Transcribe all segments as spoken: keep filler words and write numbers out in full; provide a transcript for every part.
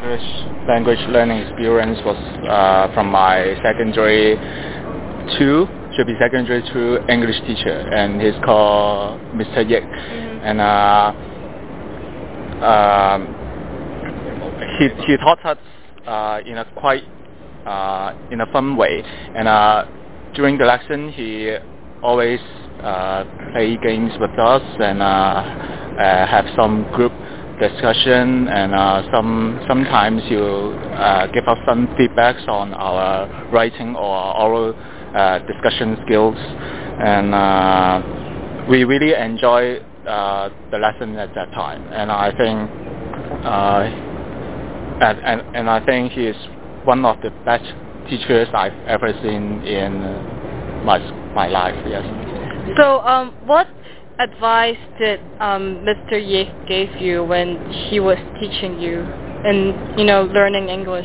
English language learning experience was uh, from my secondary two, should be secondary two English teacher, and he's called Mister Yik. Mm-hmm. And uh, um, he he taught us uh, in a quite uh, in a fun way, and uh, during the lesson he always uh, play games with us and uh, uh, have some group discussion, and uh, some sometimes you uh, give us some feedbacks on our writing or oral uh, discussion skills, and uh, we really enjoy uh, the lesson at that time. And I think uh, and, and and I think he is one of the best teachers I've ever seen in my my life. Yes. So um, what advice did um, Mister Ye gave you when he was teaching you and you know learning English?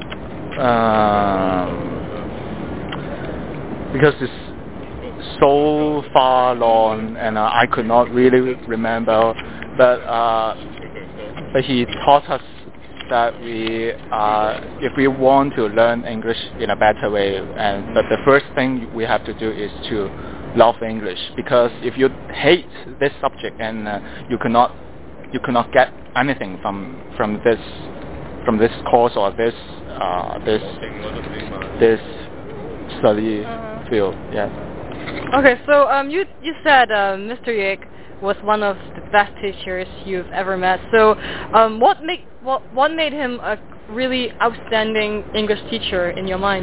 Um, because it's so far long and uh, I could not really remember, but uh, but he taught us that we uh, if we want to learn English in a better way, and but the first thing we have to do is to love English, because if you hate this subject, and uh, you cannot you cannot get anything from from this from this course or this uh, this this study uh-huh. field. Yes. Okay, so um, you you said uh, Mister Yik was one of the best teachers you've ever met. So um, what make what what made him a really outstanding English teacher in your mind?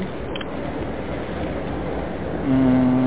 Mm.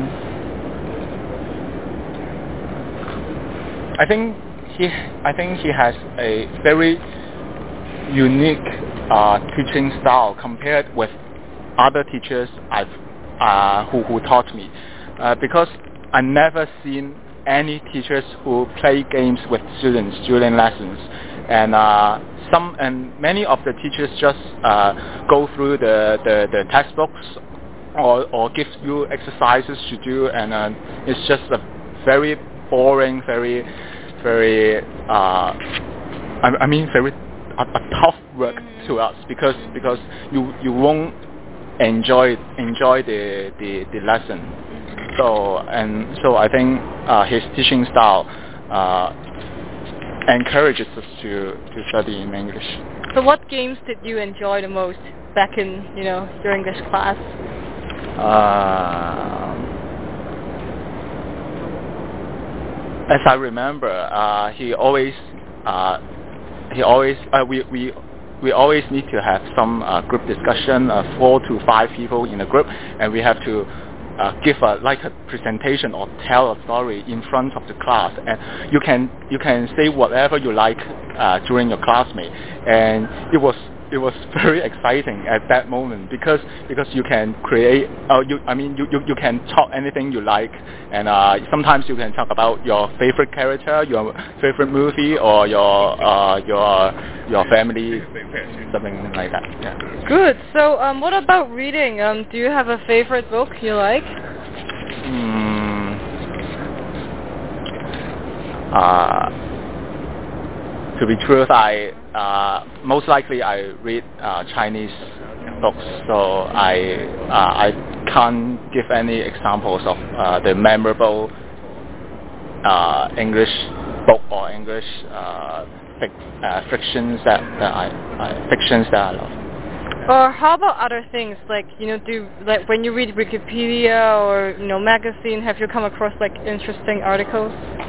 I think he, I think he has a very unique uh, teaching style compared with other teachers I've uh, who who taught me, uh, because I never seen any teachers who play games with students during lessons, and uh, some and many of the teachers just uh, go through the, the, the textbooks or or give you exercises to do, and uh, it's just a very boring, very, very, uh, I, I mean, very a, a tough work to us, because because you you won't enjoy enjoy the the, the lesson. So and so I think uh, his teaching style uh, encourages us to to study in English. So what games did you enjoy the most back in you know your English class? Uh, As I remember, uh, he always, uh, he always, uh, we, we, we always need to have some uh, group discussion, uh, four to five people in a group, and we have to uh, give a like a presentation or tell a story in front of the class, and you can you can say whatever you like uh, during your classmate, and it was. It was very exciting at that moment, because because you can create uh, you I mean you, you, you can talk anything you like, and uh, sometimes you can talk about your favorite character, your favorite movie, or your uh, your your family, something like that. Yeah. Good. So um, what about reading? Um, do you have a favorite book you like? Mm, uh, to be truth, I uh, most likely I read uh, Chinese books, so I uh, I can't give any examples of uh, the memorable uh, English book or English uh, fic- uh, fictions that, that I, I fictions that I love. Or how about other things, like you know, do like when you read Wikipedia or you know magazine, have you come across like interesting articles?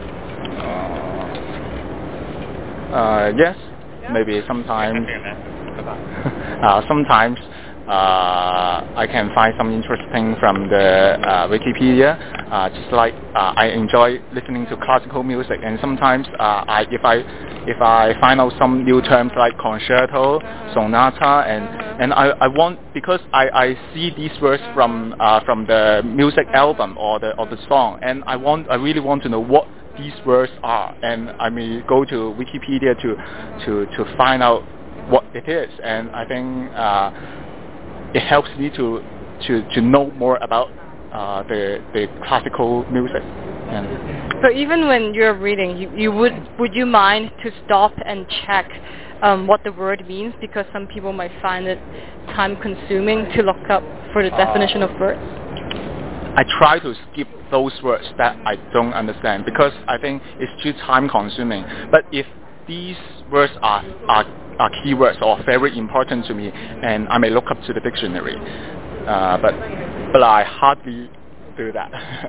Uh, yes, maybe sometimes. uh, sometimes uh, I can find some interesting from the uh, Wikipedia. Uh, just like uh, I enjoy listening to classical music, and sometimes uh, I, if I if I find out some new terms like concerto, sonata, and and I, I want, because I, I see these words from uh, from the music album or the or the song, and I want I really want to know what these words are, and I may go to Wikipedia to to to find out what it is, and I think uh, it helps me to to to know more about uh, the the classical music. And So even when you're reading, you, you would would you mind to stop and check um, what the word means, because some people might find it time consuming to look up for the definition of words? I try to skip those words that I don't understand because I think it's too time consuming. But if these words are, are, are keywords or very important to me, and I may look up to the dictionary. Uh, but, but I hardly do that.